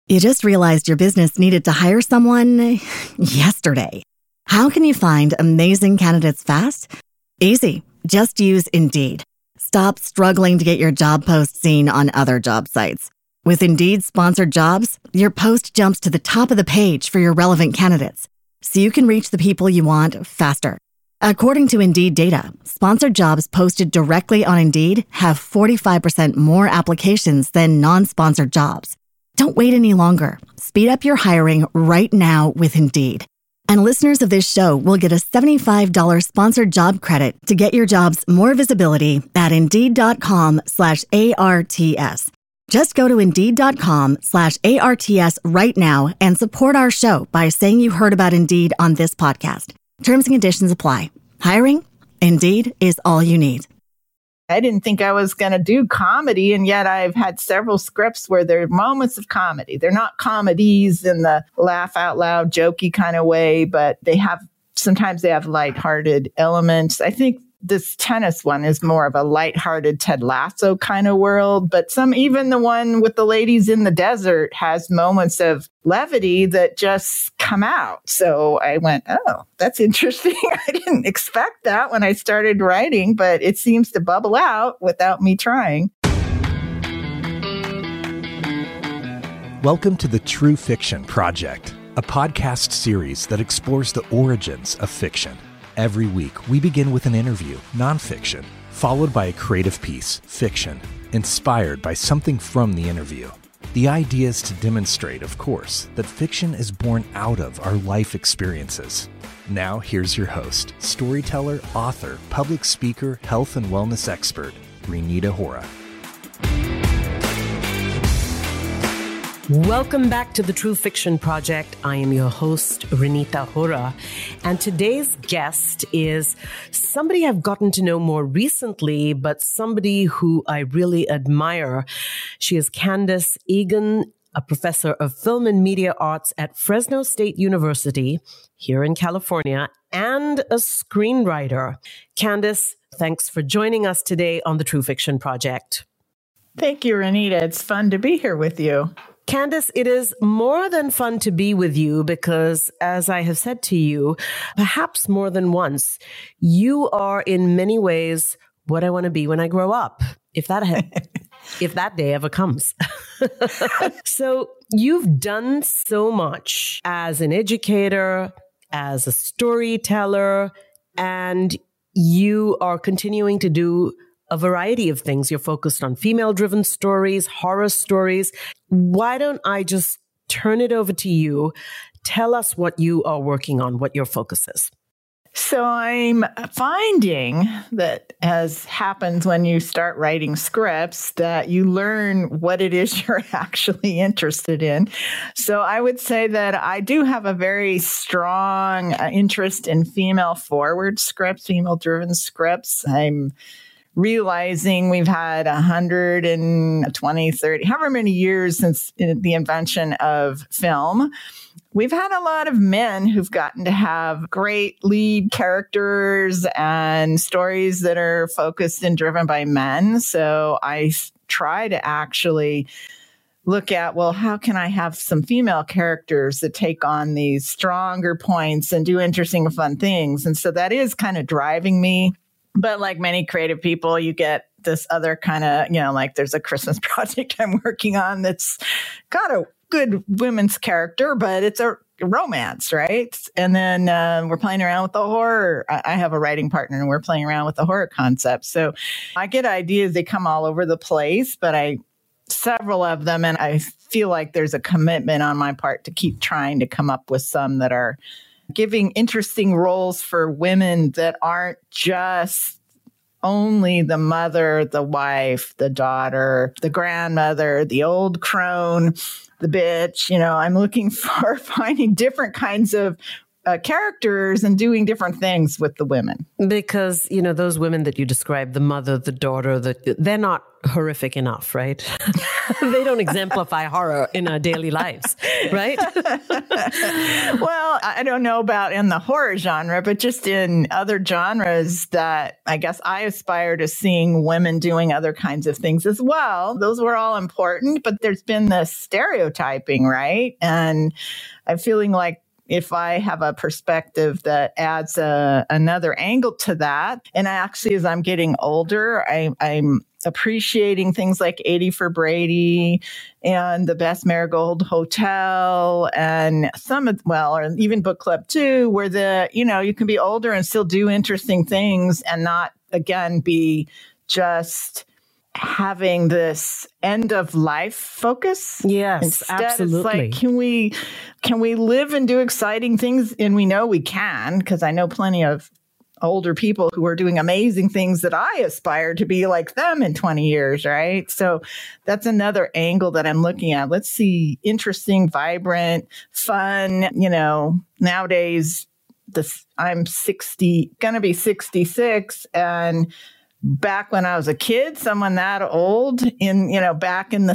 You just realized your business needed to hire someone yesterday. How can you find amazing candidates fast? Easy. Just use Indeed. Stop struggling to get your job post seen on other job sites. With Indeed sponsored jobs, your post jumps to the top of the page for your relevant candidates, so you can reach the people you want faster. According to Indeed data, sponsored jobs posted directly on Indeed have 45% more applications than non-sponsored jobs. Don't wait any longer. Speed up your hiring right now with Indeed. And listeners of this show will get a $75 sponsored job credit to get your jobs more visibility at Indeed.com/ARTS. Just go to Indeed.com/ARTS right now and support our show by saying you heard about Indeed on this podcast. Terms and conditions apply. Hiring? Indeed is all you need. I didn't think I was going to do comedy, and yet I've had several scripts where there are moments of comedy. They're not comedies in the laugh out loud, jokey kind of way, but sometimes they have lighthearted elements. I think this tennis one is more of a lighthearted Ted Lasso kind of world, but even the one with the ladies in the desert has moments of levity that just come out. So I went, oh, that's interesting. I didn't expect that when I started writing, but it seems to bubble out without me trying. Welcome to the True Fiction Project, a podcast series that explores the origins of fiction. Every week, we begin with an interview, nonfiction, followed by a creative piece, fiction, inspired by something from the interview. The idea is to demonstrate, of course, that fiction is born out of our life experiences. Now, here's your host, storyteller, author, public speaker, health and wellness expert, Renita Hora. Welcome back to the True Fiction Project. I am your host, Renita Hora, and today's guest is somebody I've gotten to know more recently, but somebody who I really admire. She is Candace Egan, a professor of film and media arts at Fresno State University here in California, and a screenwriter. Candace, thanks for joining us today on the True Fiction Project. Thank you, Renita. It's fun to be here with you. Candace, it is more than fun to be with you because, as I have said to you, perhaps more than once, you are in many ways what I want to be when I grow up, if that day ever comes. So you've done so much as an educator, as a storyteller, and you are continuing to do a variety of things. You're focused on female-driven stories, horror stories. Why don't I just turn it over to you? Tell us what you are working on, what your focus is. So I'm finding that, as happens when you start writing scripts, that you learn what it is you're actually interested in. So I would say that I do have a very strong interest in female-forward scripts, female-driven scripts. I'm realizing we've had 120, 30, however many years since the invention of film. We've had a lot of men who've gotten to have great lead characters and stories that are focused and driven by men. So I try to actually look at, well, how can I have some female characters that take on these stronger points and do interesting and fun things? And so that is kind of driving me. But like many creative people, you get this other kind of, like there's a Christmas project I'm working on that's got a good women's character, but it's a romance, right? And then we're playing around with the horror. I have a writing partner and we're playing around with the horror concept. So I get ideas, they come all over the place, but several of them, and I feel like there's a commitment on my part to keep trying to come up with some that are giving interesting roles for women that aren't just only the mother, the wife, the daughter, the grandmother, the old crone, the bitch. I'm looking for finding different kinds of characters and doing different things with the women. Because, those women that you described, the mother, the daughter, they're not horrific enough, right? They don't exemplify horror in our daily lives, right? Well, I don't know about in the horror genre, but just in other genres that I guess I aspire to seeing women doing other kinds of things as well. Those were all important, but there's been this stereotyping, right? And I'm feeling like if I have a perspective that adds another angle to that, and actually, as I'm getting older, I'm appreciating things like 80 for Brady and The Best Marigold Hotel and or even Book Club 2, where you can be older and still do interesting things and not, again, be just having this end of life focus. Yes, Instead, absolutely. It's like, can we live and do exciting things? And we know we can, because I know plenty of older people who are doing amazing things that I aspire to be like them in 20 years, right? So that's another angle that I'm looking at. Let's see interesting, vibrant, fun, nowadays I'm gonna be 66, and back when I was a kid, someone that old back in the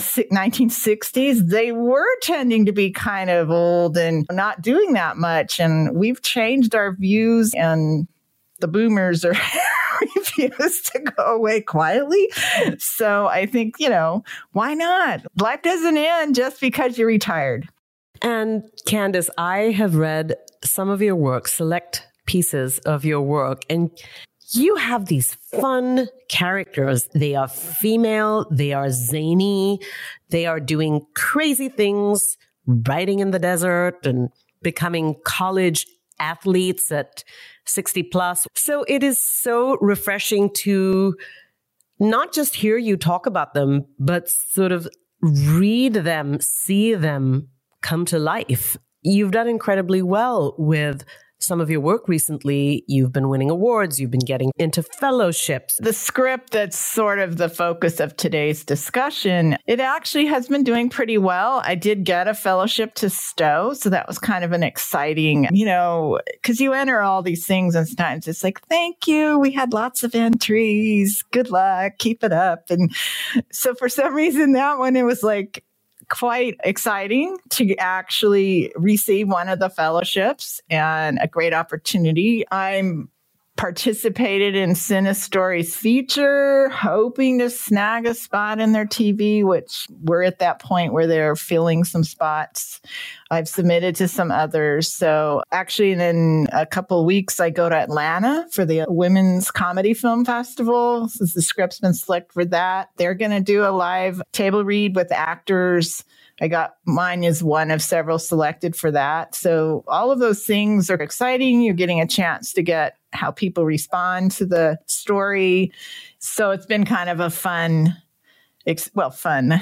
1960s, they were tending to be kind of old and not doing that much. And we've changed our views, and the boomers are refuse to go away quietly. So I think, why not? Life doesn't end just because you're retired. And Candace, I have read some of your work, select pieces of your work, and you have these fun characters. They are female, they are zany, they are doing crazy things, riding in the desert and becoming college athletes at 60 plus. So it is so refreshing to not just hear you talk about them, but sort of read them, see them come to life. You've done incredibly well with some of your work recently. You've been winning awards. You've been getting into fellowships. The script that's sort of the focus of today's discussion, it actually has been doing pretty well. I did get a fellowship to Stowe, so that was kind of an exciting, because you enter all these things and sometimes it's like, thank you, we had lots of entries, good luck, keep it up. And so for some reason, that one, it was like, quite exciting to actually receive one of the fellowships and a great opportunity. I'm participated in Cinestory's feature, hoping to snag a spot in their TV, which we're at that point where they're filling some spots. I've submitted to some others. So actually in a couple of weeks, I go to Atlanta for the Women's Comedy Film Festival. Since the script's been selected for that, they're going to do a live table read with actors. Mine is one of several selected for that. So all of those things are exciting. You're getting a chance to get how people respond to the story. So it's been kind of a fun. It's kind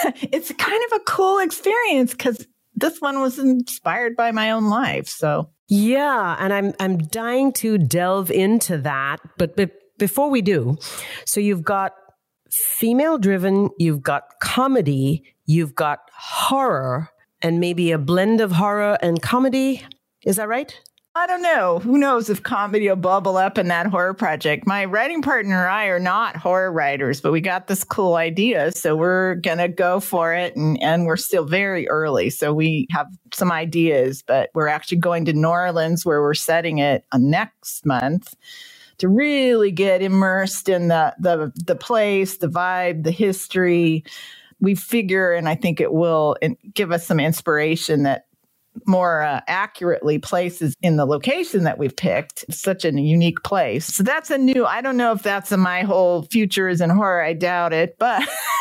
of a cool experience because this one was inspired by my own life. So yeah, and I'm dying to delve into that. But before we do, so you've got female driven, you've got comedy, you've got horror, and maybe a blend of horror and comedy. Is that right? I don't know. Who knows if comedy will bubble up in that horror project. My writing partner and I are not horror writers, but we got this cool idea. So we're going to go for it. And we're still very early. So we have some ideas, but we're actually going to New Orleans where we're setting it next month to really get immersed in the place, the vibe, the history. We figure, and I think it will give us some inspiration that more accurately places in the location that we've picked. It's such a unique place. So that's I don't know if that's my whole future is in horror. I doubt it. But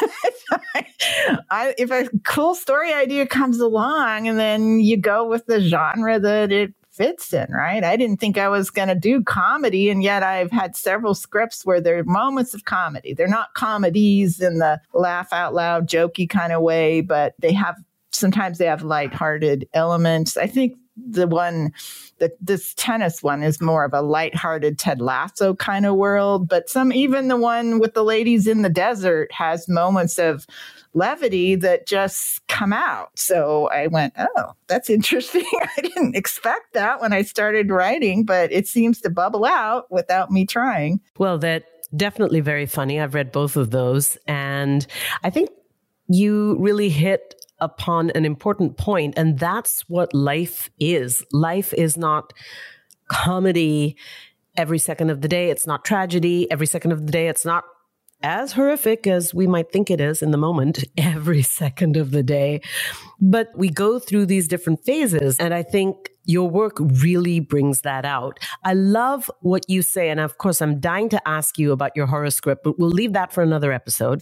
if a cool story idea comes along and then you go with the genre that it fits in, right? I didn't think I was going to do comedy, and yet I've had several scripts where there are moments of comedy. They're not comedies in the laugh out loud, jokey kind of way, but sometimes they have lighthearted elements. I think the one that this tennis one is more of a lighthearted Ted Lasso kind of world. But even the one with the ladies in the desert has moments of levity that just come out. So I went, oh, that's interesting. I didn't expect that when I started writing, but it seems to bubble out without me trying. Well, that's definitely very funny. I've read both of those. And I think you really hit upon an important point, and that's what life is. Life is not comedy every second of the day. It's not tragedy every second of the day. It's not as horrific as we might think it is in the moment every second of the day. But we go through these different phases, and I think your work really brings that out. I love what you say, and of course, I'm dying to ask you about your horror script, but we'll leave that for another episode.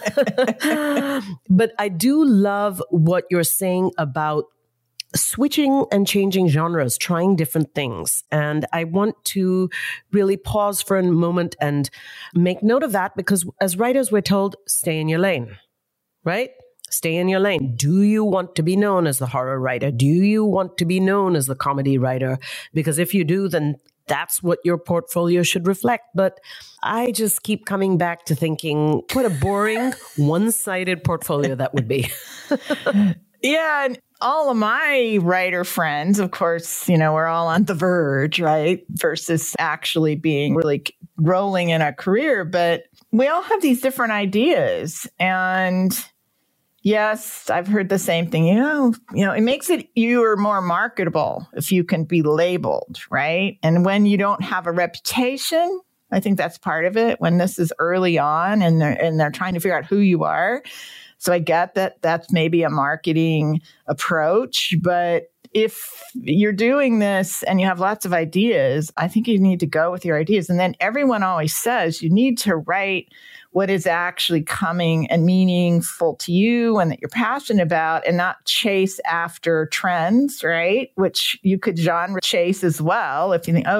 But I do love what you're saying about switching and changing genres, trying different things. And I want to really pause for a moment and make note of that, because as writers, we're told, stay in your lane, right? Stay in your lane. Do you want to be known as the horror writer? Do you want to be known as the comedy writer? Because if you do, then that's what your portfolio should reflect. But I just keep coming back to thinking, what a boring, one-sided portfolio that would be. Yeah. And all of my writer friends, of course, we're all on the verge, right? Versus actually being really rolling in a career. But we all have these different ideas. And yes, I've heard the same thing. It makes you are more marketable if you can be labeled, right? And when you don't have a reputation, I think that's part of it. When this is early on and they're trying to figure out who you are. So I get that that's maybe a marketing approach, but if you're doing this and you have lots of ideas, I think you need to go with your ideas. And then everyone always says you need to write what is actually coming and meaningful to you and that you're passionate about, and not chase after trends, right? Which you could genre chase as well. If you think,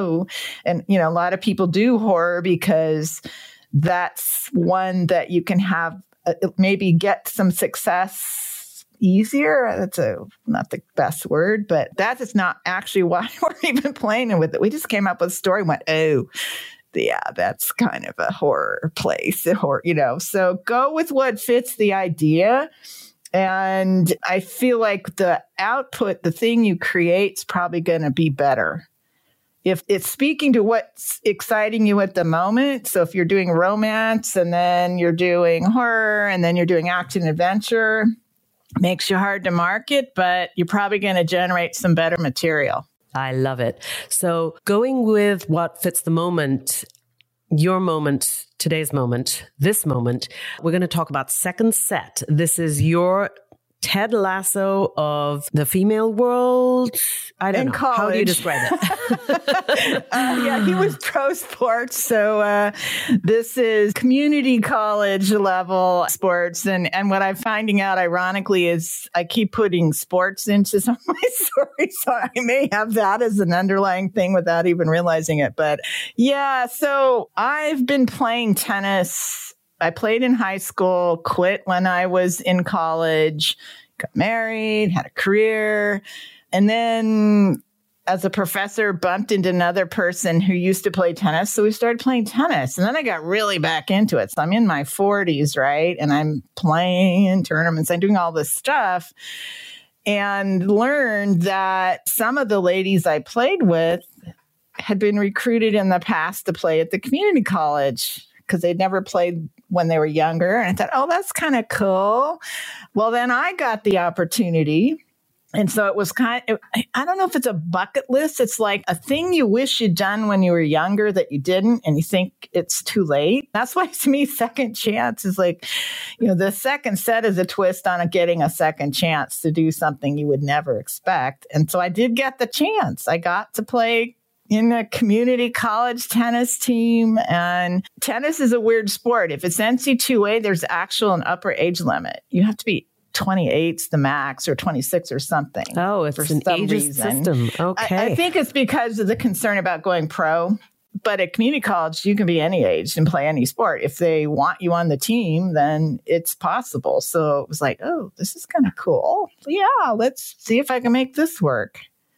a lot of people do horror because that's one that you can have maybe get some success easier. That's not the best word, but that is not actually why we're even playing with it. We just came up with a story and went, yeah, that's kind of a horror place, so go with what fits the idea. And I feel like the output, the thing you create, is probably going to be better if it's speaking to what's exciting you at the moment. So if you're doing romance and then you're doing horror and then you're doing action adventure, makes you hard to market, but you're probably going to generate some better material. I love it. So going with what fits the moment, your moment, today's moment, this moment, we're going to talk about Second Set. This is your Ted Lasso of the female world. I don't know. College. How do you describe it? Yeah, he was pro sports. So this is community college level sports. And what I'm finding out, ironically, is I keep putting sports into some of my stories. So I may have that as an underlying thing without even realizing it. But yeah, so I've been playing tennis. I played in high school, quit when I was in college, got married, had a career. And then as a professor, bumped into another person who used to play tennis. So we started playing tennis. And then I got really back into it. So I'm in my 40s, right? And I'm playing in tournaments. I'm doing all this stuff. And learned that some of the ladies I played with had been recruited in the past to play at the community college because they'd never played when they were younger. And I thought, that's kind of cool. Well, then I got the opportunity. And so it was I don't know if it's a bucket list. It's like a thing you wish you'd done when you were younger that you didn't, and you think it's too late. That's why, to me, second chance is like, the second set is a twist on getting a second chance to do something you would never expect. And so I did get the chance. I got to play in a community college tennis team. And tennis is a weird sport. If it's NC2A, there's actual an upper age limit. You have to be 28's the max, or 26 or something. Oh, it's an ageist system. Okay. I think it's because of the concern about going pro. But at community college, you can be any age and play any sport. If they want you on the team, then it's possible. So it was like, this is kind of cool. Yeah, let's see if I can make this work.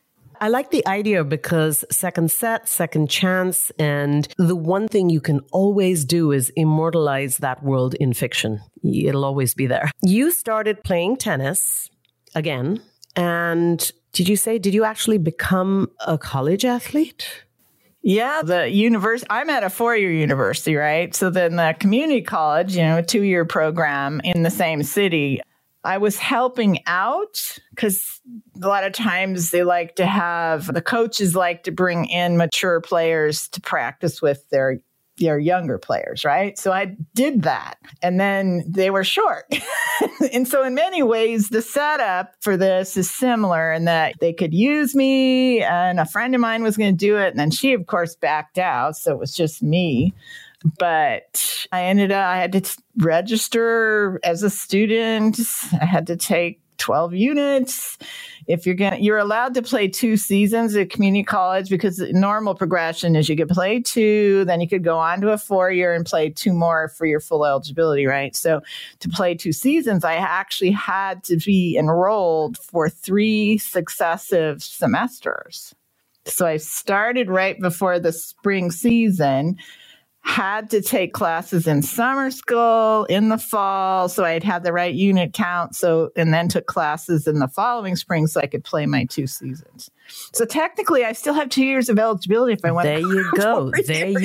I like the idea because second set, second chance, and the one thing you can always do is immortalize that world in fiction. It'll always be there. You started playing tennis again, and did you actually become a college athlete? Yeah, I'm at a 4-year university, right? So then the community college, a 2-year program in the same city, I was helping out because a lot of times the coaches like to bring in mature players to practice with their younger players, right? So I did that. And then they were short. And so in many ways, the setup for this is similar in that they could use me and a friend of mine was going to do it. And then she, of course, backed out. So it was just me. But I had to register as a student. I had to take 12 units. If you're allowed to play 2 seasons at community college, because the normal progression is you could play 2, then you could go on to a 4-year and play 2 more for your full eligibility, right? So to play 2 seasons, I actually had to be enrolled for 3 successive semesters. So I started right before the spring season, had to take classes in summer school in the fall, so I'd have the right unit count. And then took classes in the following spring so I could play my 2 seasons. So technically, I still have 2 years of eligibility if I want. There you go.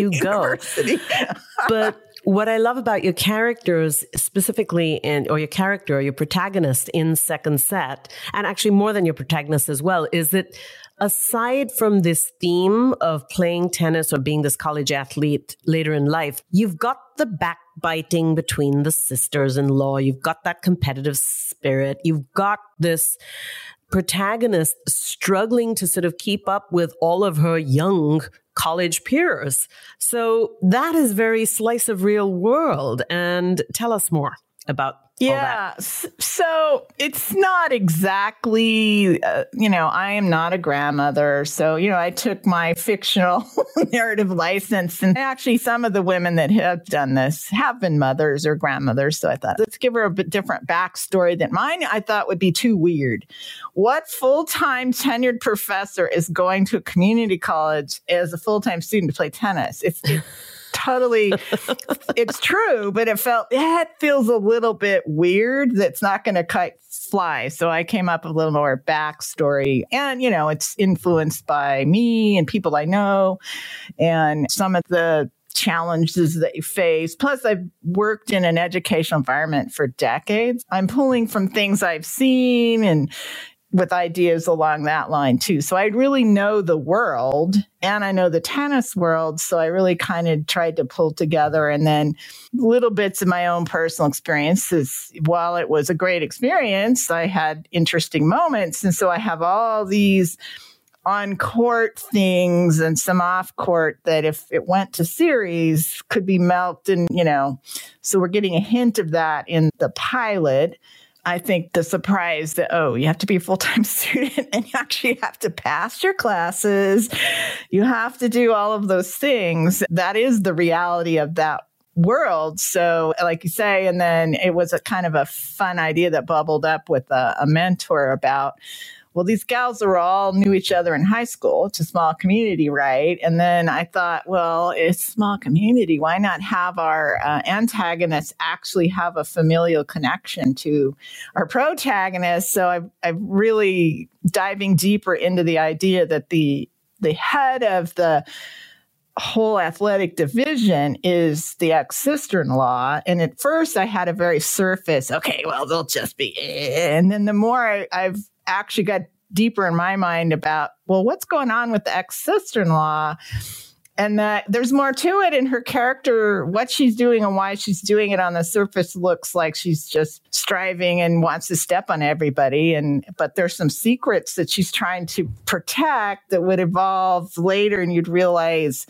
But what I love about your characters specifically or your protagonist in second set, and actually more than your protagonist as well, is that aside from this theme of playing tennis or being this college athlete later in life, you've got the backbiting between the sisters-in-law. You've got that competitive spirit. You've got this protagonist struggling to sort of keep up with all of her young college peers. So that is very slice of real world. And tell us more about all that. So it's not exactly, I am not a grandmother. So, I took my fictional narrative license, and actually some of the women that have done this have been mothers or grandmothers. So I thought, let's give her a bit different backstory than mine. I thought would be too weird. What full-time tenured professor is going to a community college as a full-time student to play tennis? It's totally, it's true, but it feels a little bit weird. That's not going to fly. So I came up with a little more backstory, and it's influenced by me and people I know, and some of the challenges they face. Plus, I've worked in an educational environment for decades. I'm pulling from things I've seen and with ideas along that line too. So I really know the world, and I know the tennis world. So I really kind of tried to pull together, and then little bits of my own personal experiences. While it was a great experience, I had interesting moments. And so I have all these on-court things and some off-court that if it went to series could be melted, so we're getting a hint of that in the pilot. I think the surprise that, you have to be a full-time student and you actually have to pass your classes. You have to do all of those things. That is the reality of that world. So like you say, and then it was a kind of a fun idea that bubbled up with a mentor about, well, these gals all knew each other in high school. It's a small community, right? And then I thought, well, it's a small community. Why not have our antagonists actually have a familial connection to our protagonist? So I'm really diving deeper into the idea that the head of the whole athletic division is the ex-sister-in-law. And at first I had a very surface, okay, well, they'll just be, and then the more I've actually got deeper in my mind about, well, what's going on with the ex-sister-in-law, and that there's more to it in her character, what she's doing and why she's doing it. On the surface looks like she's just striving and wants to step on everybody, but there's some secrets that she's trying to protect that would evolve later, and you'd realize,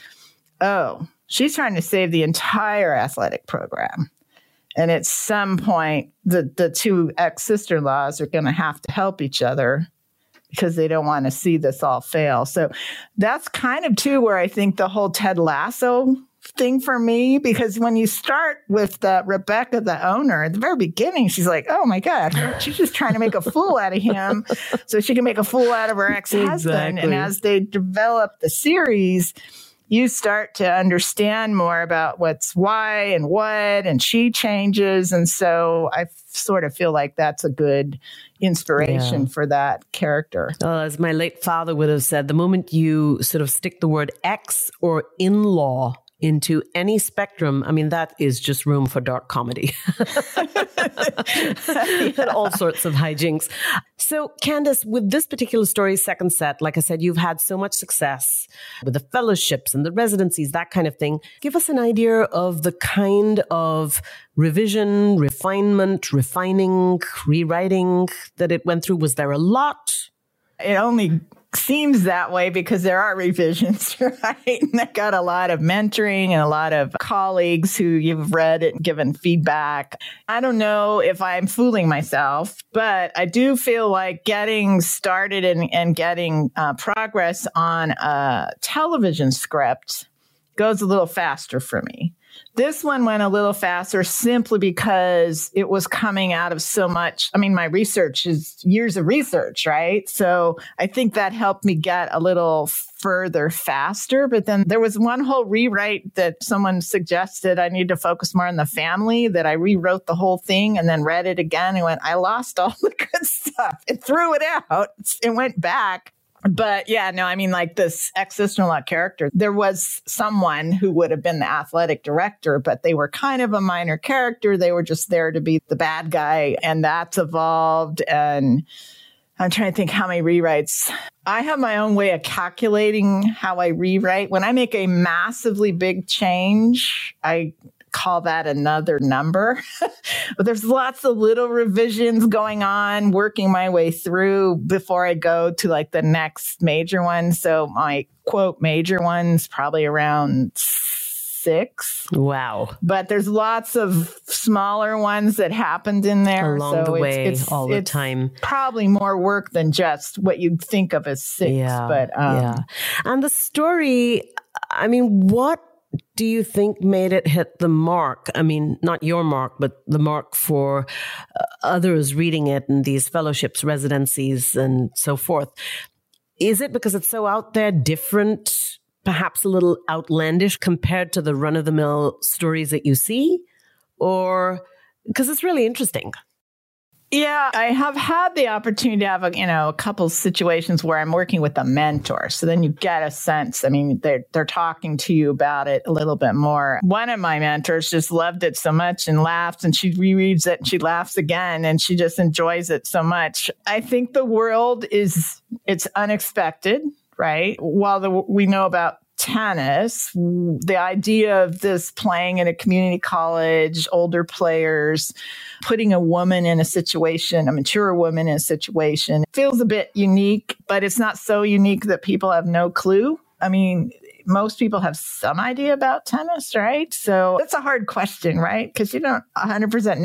she's trying to save the entire athletic program. And at some point, the two ex-sister-in-laws are going to have to help each other because they don't want to see this all fail. So that's kind of, too, where I think the whole Ted Lasso thing for me, because when you start with Rebecca, the owner, at the very beginning, she's like, oh my God, she's just trying to make a fool out of him so she can make a fool out of her ex-husband. Exactly. And as they develop the series, you start to understand more about what's why and what, and she changes. And so I sort of feel like that's a good inspiration for that character. As my late father would have said, the moment you sort of stick the word ex or in-law into any spectrum, I mean, that is just room for dark comedy. And all sorts of hijinks. So, Candace, with this particular story's second set, like I said, you've had so much success with the fellowships and the residencies, that kind of thing. Give us an idea of the kind of revision, refinement, refining, rewriting that it went through. Was there a lot? It only seems that way because there are revisions, right? And I got a lot of mentoring and a lot of colleagues who you've read it and given feedback. I don't know if I'm fooling myself, but I do feel like getting started and getting progress on a television script goes a little faster for me. This one went a little faster simply because it was coming out of so much. I mean, my research is years of research, right? So I think that helped me get a little further faster. But then there was one whole rewrite that someone suggested I need to focus more on the family, that I rewrote the whole thing and then read it again and went, I lost all the good stuff. It threw it out. It went back. But yeah, no, I mean, like this ex-sister-in-law character, there was someone who would have been the athletic director, but they were kind of a minor character. They were just there to be the bad guy. And that's evolved. And I'm trying to think how many rewrites. I have my own way of calculating how I rewrite. When I make a massively big change, I call that another number. But there's lots of little revisions going on, working my way through before I go to like the next major one. So my quote major one's probably around 6. Wow. But there's lots of smaller ones that happened in there. Along the way, all the time. Probably more work than just what you'd think of as 6. Yeah. But And the story, I mean, what do you think made it hit the mark? I mean, not your mark, but the mark for others reading it in these fellowships, residencies, and so forth. Is it because it's so out there, different, perhaps a little outlandish compared to the run-of-the-mill stories that you see? Or because it's really interesting? Yeah, I have had the opportunity to have a couple situations where I'm working with a mentor. So then you get a sense. I mean, they're talking to you about it a little bit more. One of my mentors just loved it so much and laughs, and she rereads it and she laughs again, and she just enjoys it so much. I think the world it's unexpected, right? While we know about tennis, the idea of this playing in a community college, older players, putting a woman in a situation, a mature woman in a situation, feels a bit unique, but it's not so unique that people have no clue. I mean, most people have some idea about tennis, right? So it's a hard question, right? Because you don't 100%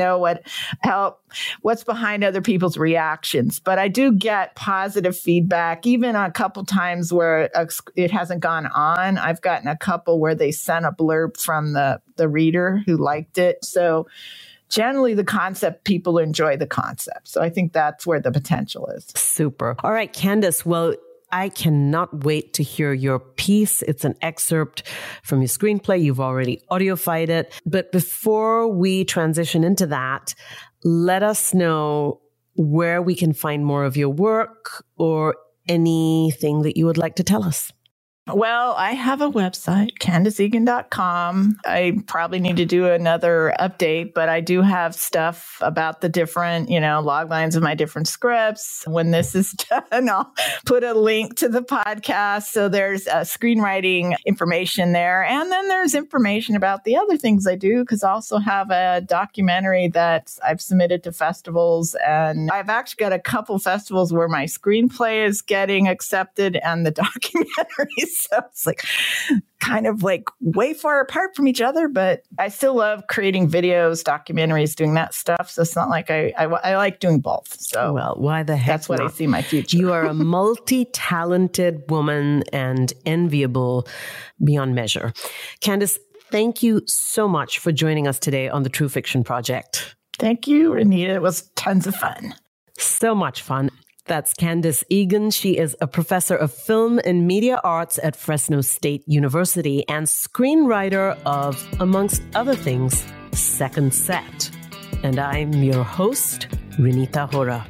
know what's behind other people's reactions. But I do get positive feedback, even a couple times where it hasn't gone on. I've gotten a couple where they sent a blurb from the reader who liked it. So generally the concept, people enjoy the concept. So I think that's where the potential is. Super. All right, Candace. Well, I cannot wait to hear your piece. It's an excerpt from your screenplay. You've already audiofied it. But before we transition into that, let us know where we can find more of your work or anything that you would like to tell us. Well, I have a website, CandaceEgan.com. I probably need to do another update, but I do have stuff about the different, log lines of my different scripts. When this is done, I'll put a link to the podcast. So there's screenwriting information there. And then there's information about the other things I do, because I also have a documentary that I've submitted to festivals. And I've actually got a couple festivals where my screenplay is getting accepted and the documentary. So it's like kind of like way far apart from each other, but I still love creating videos, documentaries, doing that stuff. So it's not like I like doing both. So well, why the heck that's what not? I see my future. You are a multi-talented woman and enviable beyond measure. Candace, thank you so much for joining us today on the True Fiction Project. Thank you, Renita. It was tons of fun. So much fun. That's Candice Egan. She is a professor of film and media arts at Fresno State University and screenwriter of, amongst other things, Second Set. And I'm your host, Renita Hora.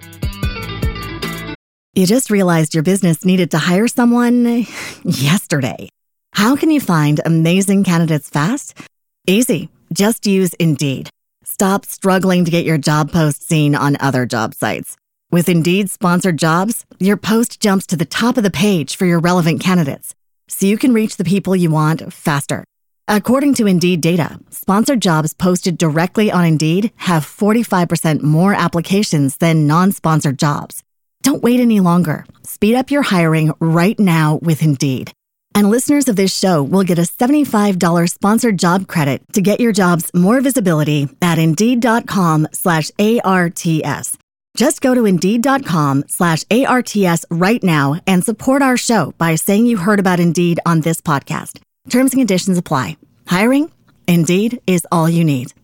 You just realized your business needed to hire someone yesterday. How can you find amazing candidates fast? Easy. Just use Indeed. Stop struggling to get your job post seen on other job sites. With Indeed sponsored jobs, your post jumps to the top of the page for your relevant candidates, so you can reach the people you want faster. According to Indeed data, sponsored jobs posted directly on Indeed have 45% more applications than non-sponsored jobs. Don't wait any longer. Speed up your hiring right now with Indeed. And listeners of this show will get a $75 sponsored job credit to get your jobs more visibility at Indeed.com/ARTS. Just go to Indeed.com/ARTS right now and support our show by saying you heard about Indeed on this podcast. Terms and conditions apply. Hiring? Indeed is all you need.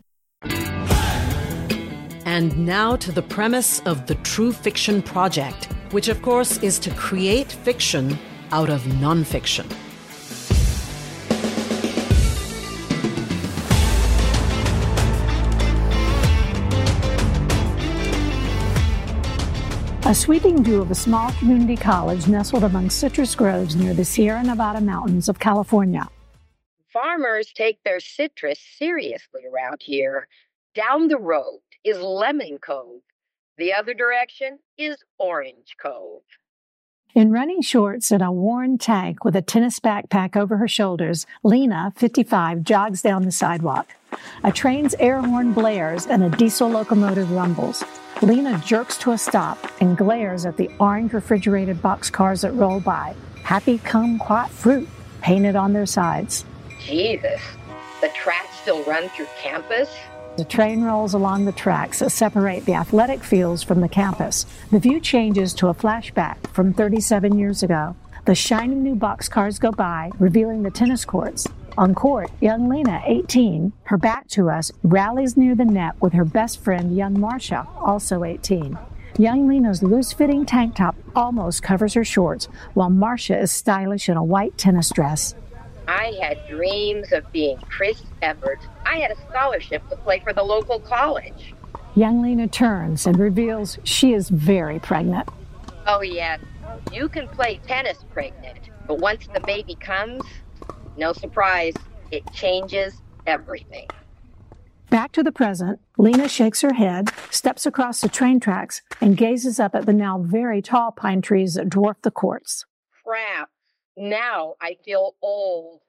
And now to the premise of the True Fiction Project, which of course is to create fiction out of nonfiction. A sweeping view of a small community college nestled among citrus groves near the Sierra Nevada mountains of California. Farmers take their citrus seriously around here. Down the road is Lemon Cove. The other direction is Orange Cove. In running shorts and a worn tank with a tennis backpack over her shoulders, Lena, 55, jogs down the sidewalk. A train's air horn blares and a diesel locomotive rumbles. Lena jerks to a stop and glares at the orange refrigerated boxcars that roll by. Happy kumquat fruit painted on their sides. Jesus, the tracks still run through campus? The train rolls along the tracks that separate the athletic fields from the campus. The view changes to a flashback from 37 years ago. The shiny new boxcars go by, revealing the tennis courts. On court, young Lena, 18, her back to us, rallies near the net with her best friend, young Marcia, also 18. Young Lena's loose-fitting tank top almost covers her shorts, while Marcia is stylish in a white tennis dress. I had dreams of being Chris Evert. I had a scholarship to play for the local college. Young Lena turns and reveals she is very pregnant. Oh, yes. You can play tennis pregnant, but once the baby comes, no surprise, it changes everything. Back to the present, Lena shakes her head, steps across the train tracks, and gazes up at the now very tall pine trees that dwarf the courts. Crap. Now I feel old.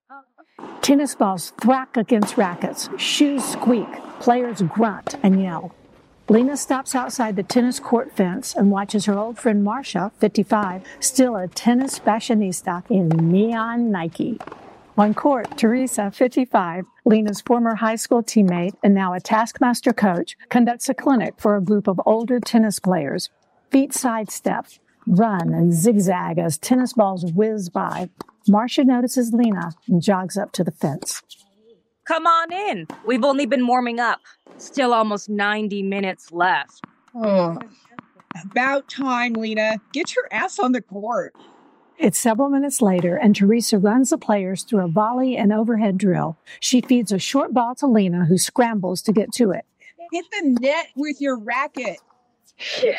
Tennis balls thwack against rackets, shoes squeak, players grunt and yell. Lena stops outside the tennis court fence and watches her old friend Marcia, 55, still a tennis fashionista in neon Nike. On court, Teresa, 55, Lena's former high school teammate and now a Taskmaster coach, conducts a clinic for a group of older tennis players. Feet sidestep, run and zigzag as tennis balls whiz by. Marcia notices Lena and jogs up to the fence. Come on in. We've only been warming up. Still almost 90 minutes left. Oh, about time, Lena. Get your ass on the court. It's several minutes later, and Teresa runs the players through a volley and overhead drill. She feeds a short ball to Lena, who scrambles to get to it. Hit the net with your racket. Shit.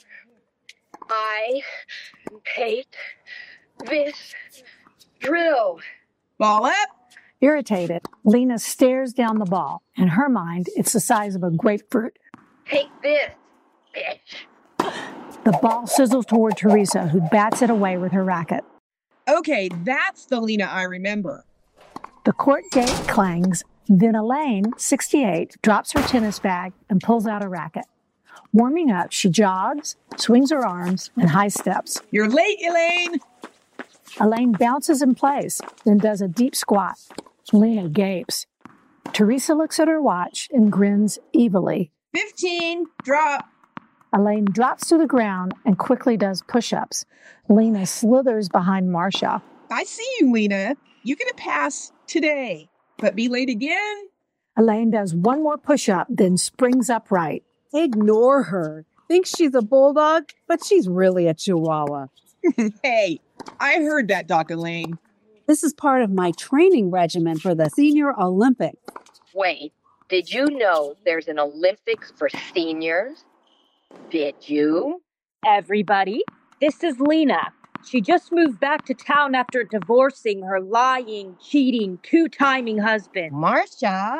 I hate this drill. Ball up. Irritated, Lena stares down the ball. In her mind, it's the size of a grapefruit. Take this, bitch. The ball sizzles toward Teresa, who bats it away with her racket. Okay, that's the Lena I remember. The court gate clangs. Then Elaine, 68, drops her tennis bag and pulls out a racket. Warming up, she jogs, swings her arms, and high steps. You're late, Elaine. Elaine bounces in place, then does a deep squat. Lena gapes. Teresa looks at her watch and grins evilly. 15, drop. Elaine drops to the ground and quickly does push-ups. Lena slithers behind Marcia. I see you, Lena. You get a pass today. but be late again? Elaine does one more push-up, then springs upright. Ignore her. Thinks she's a bulldog, but she's really a chihuahua. Hey, I heard that, Doc Elaine. This is part of my training regimen for the Senior Olympics. Wait, did you know there's an Olympics for seniors? Did you? Everybody, this is Lena. She just moved back to town after divorcing her lying, cheating, two-timing husband. Marcia,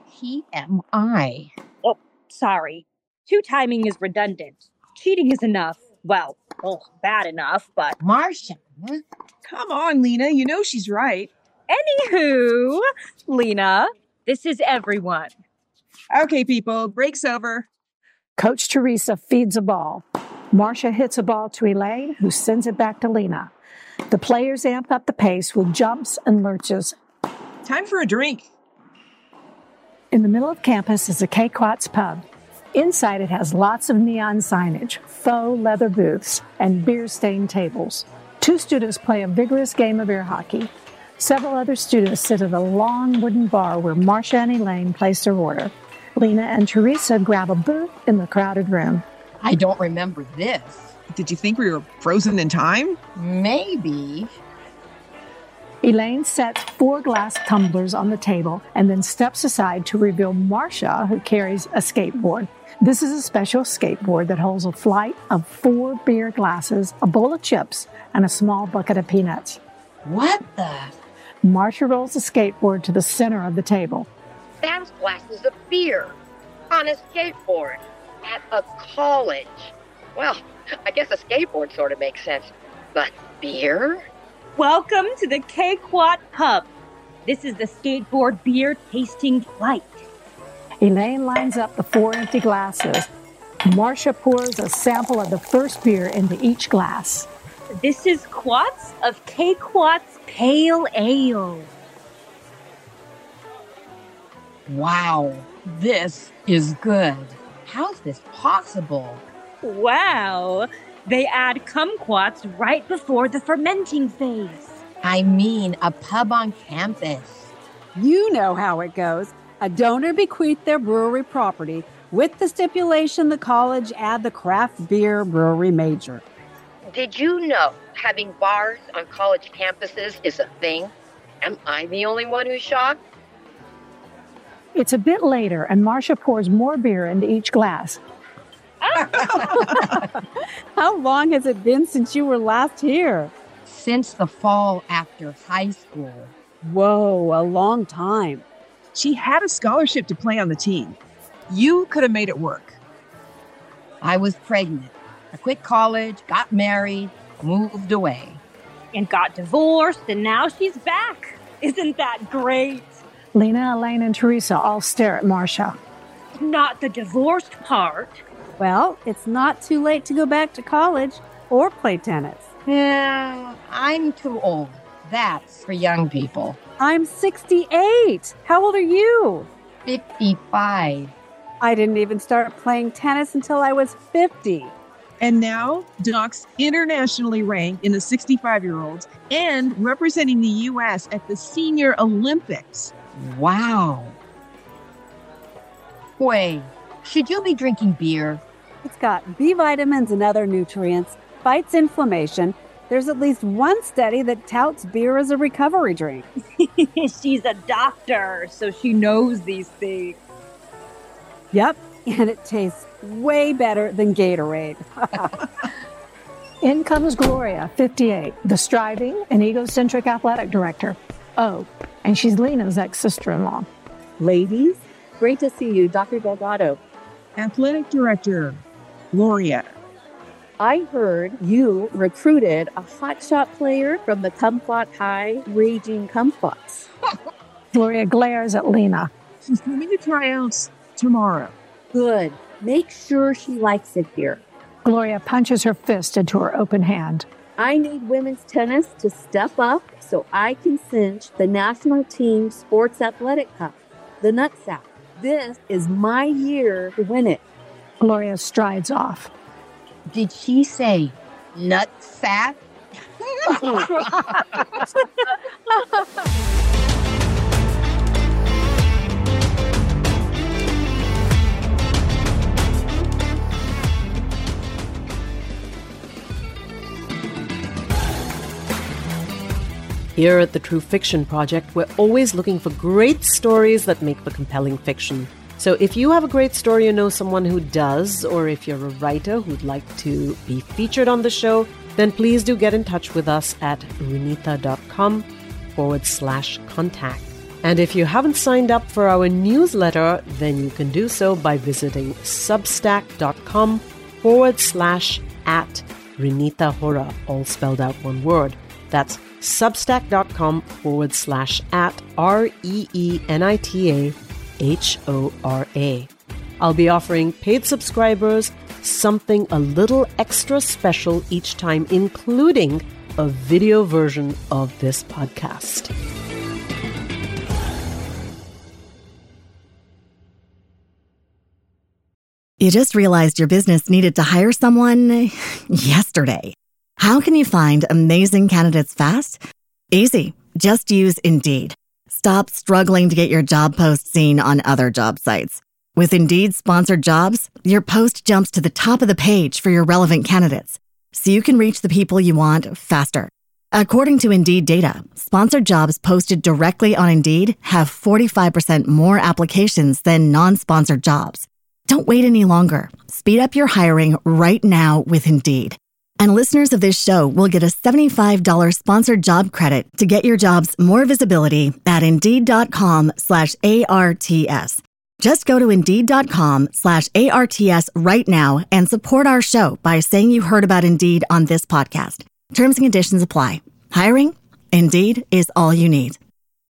TMI. Oh, sorry. Two-timing is redundant. Cheating is enough. Well, bad enough, but... Marcia. Come on, Lena. You know she's right. Anywho, Lena, this is everyone. Okay, people, break's over. Coach Teresa feeds a ball. Marcia hits a ball to Elaine, who sends it back to Lena. The players amp up the pace with jumps and lurches. Time for a drink. In the middle of campus is a K-Quats pub. Inside it has lots of neon signage, faux leather booths, and beer-stained tables. 2 students play a vigorous game of air hockey. Several other students sit at a long wooden bar where Marcia and Elaine place their order. Lena and Teresa grab a booth in the crowded room. I don't remember this. Did you think we were frozen in time? Maybe. Elaine sets 4 glass tumblers on the table and then steps aside to reveal Marcia, who carries a skateboard. This is a special skateboard that holds a flight of 4 beer glasses, a bowl of chips, and a small bucket of peanuts. What the? Marcia rolls the skateboard to the center of the table. That's glasses of beer on a skateboard at a college. Well, I guess a skateboard sort of makes sense. But beer? Welcome to the K-Quat Pub. This is the skateboard beer tasting flight. Elaine lines up the 4 empty glasses. Marcia pours a sample of the first beer into each glass. This is Quats of K-Quats Pale Ale. Wow, this is good. How's this possible? Wow, they add kumquats right before the fermenting phase. I mean, a pub on campus. You know how it goes. A donor bequeathed their brewery property with the stipulation the college add the craft beer brewery major. Did you know having bars on college campuses is a thing? Am I the only one who's shocked? It's a bit later, and Marcia pours more beer into each glass. How long has it been since you were last here? Since the fall after high school. Whoa, a long time. She had a scholarship to play on the team. You could have made it work. I was pregnant. I quit college, got married, moved away. And got divorced, and now she's back. Isn't that great? Lena, Elaine, and Teresa all stare at Marcia. Not the divorced part. Well, it's not too late to go back to college or play tennis. Yeah, I'm too old. That's for young people. I'm 68. How old are you? 55. I didn't even start playing tennis until I was 50. And now, Doc's internationally ranked in the 65-year-olds and representing the U.S. at the Senior Olympics. Wow. Wait, should you be drinking beer? It's got B vitamins and other nutrients, fights inflammation. There's at least one study that touts beer as a recovery drink. She's a doctor, so she knows these things. Yep, and it tastes way better than Gatorade. In comes Gloria, 58, the striving and egocentric athletic director. Oh, and she's Lena's ex-sister-in-law. Ladies, great to see you, Dr. Delgado. Athletic director, Gloria. I heard you recruited a hotshot player from the Kumquat High Raging Kumquats. Gloria glares at Lena. She's coming to tryouts tomorrow. Good. Make sure she likes it here. Gloria punches her fist into her open hand. I need women's tennis to step up so I can cinch the national team sports athletic cup, the Nutsack. This is my year to win it. Gloria strides off. Did she say nutsack? Here at the True Fiction Project, we're always looking for great stories that make for compelling fiction. So if you have a great story or know someone who does, or if you're a writer who'd like to be featured on the show, then please do get in touch with us at runitha.com/contact. And if you haven't signed up for our newsletter, then you can do so by visiting substack.com/@Runitha all spelled out one word. That's substack.com/REENITAHORA. I'll be offering paid subscribers something a little extra special each time, including a video version of this podcast. You just realized your business needed to hire someone yesterday. How can you find amazing candidates fast? Easy. Just use Indeed. Stop struggling to get your job post seen on other job sites. With Indeed sponsored jobs, your post jumps to the top of the page for your relevant candidates, so you can reach the people you want faster. According to Indeed data, sponsored jobs posted directly on Indeed have 45% more applications than non-sponsored jobs. Don't wait any longer. Speed up your hiring right now with Indeed. And listeners of this show will get a $75 sponsored job credit to get your jobs more visibility at Indeed.com/ARTS. Just go to Indeed.com/ARTS right now and support our show by saying you heard about Indeed on this podcast. Terms and conditions apply. Hiring? Indeed is all you need.